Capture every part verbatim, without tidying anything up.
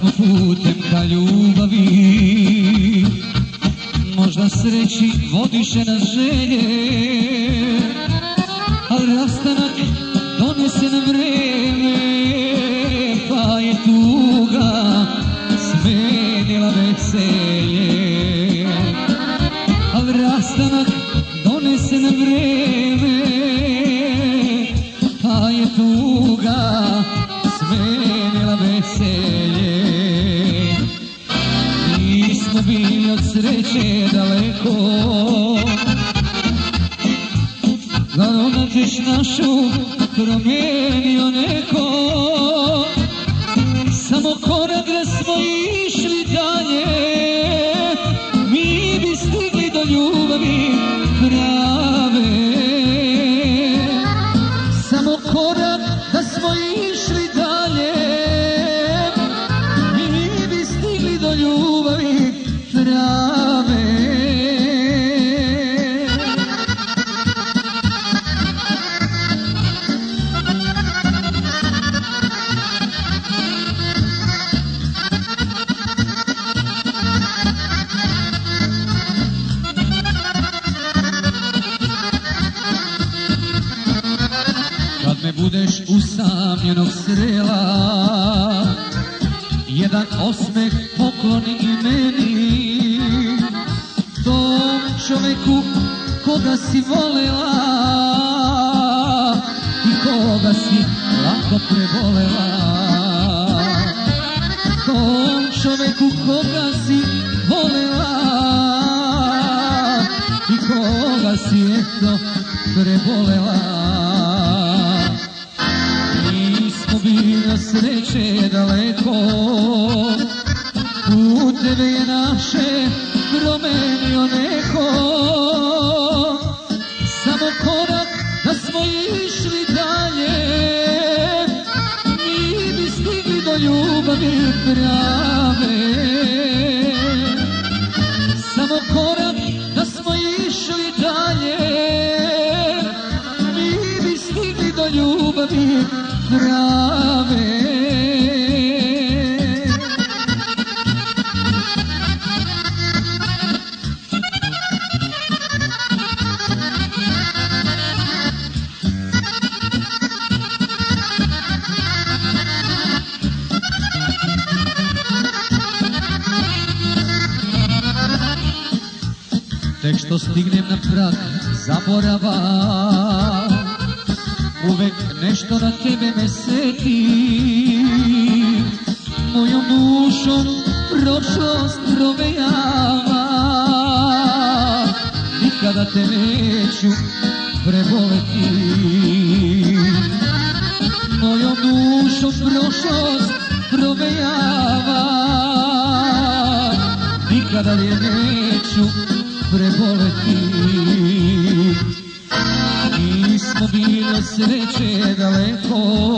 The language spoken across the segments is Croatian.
smo putem ka ljubavi, možda sreći vodiše nas želje, al rastanak donese nam vreme, pa je tuga smenila veselje. Al rastanak donese nam vreme, pa je tuga smenila veselje. Nismo bili od sreće daleko, da nađeš našu promijenio neko. Samo korak da smo išli dalje, mi bi stigli do ljubavi prave. Samo korak da smo išli dalje, mi bi stigli do ljubavi prave. Kad me budeš usamljenog srela, jedan osmeh pokloni i meni, tom čoveku koga si volela i koga si lako prebolela. Tom čoveku koga si volela i koga si eto prebolela. Nismo bili od sreće daleko, puteve je naše promenio neko. Samo korak da smo išli dalje, mi bi stigli do ljubavi prave. Samo korak da smo išli dalje, mi bi stigli do ljubavi prave. Tek što stignem na prag zaborava, uvek nešto na tebe me seti. Mojom dušom prošlost provejava, nikada te neću preboleti. Mojom dušom prošlost provejava, nikada je neću preboleti. Nismo bili od sreće daleko,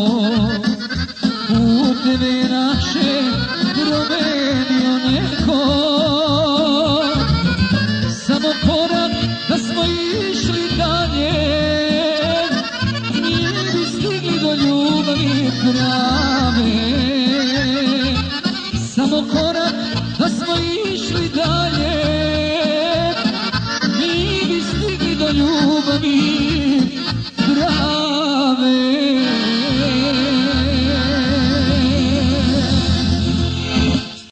puteve naše promenio neko. Samo korak da smo išli dalje, mi bi stigli do ljubavi prave. Samo korak da smo išli dalje, mi bi stigli do ljubavi prave.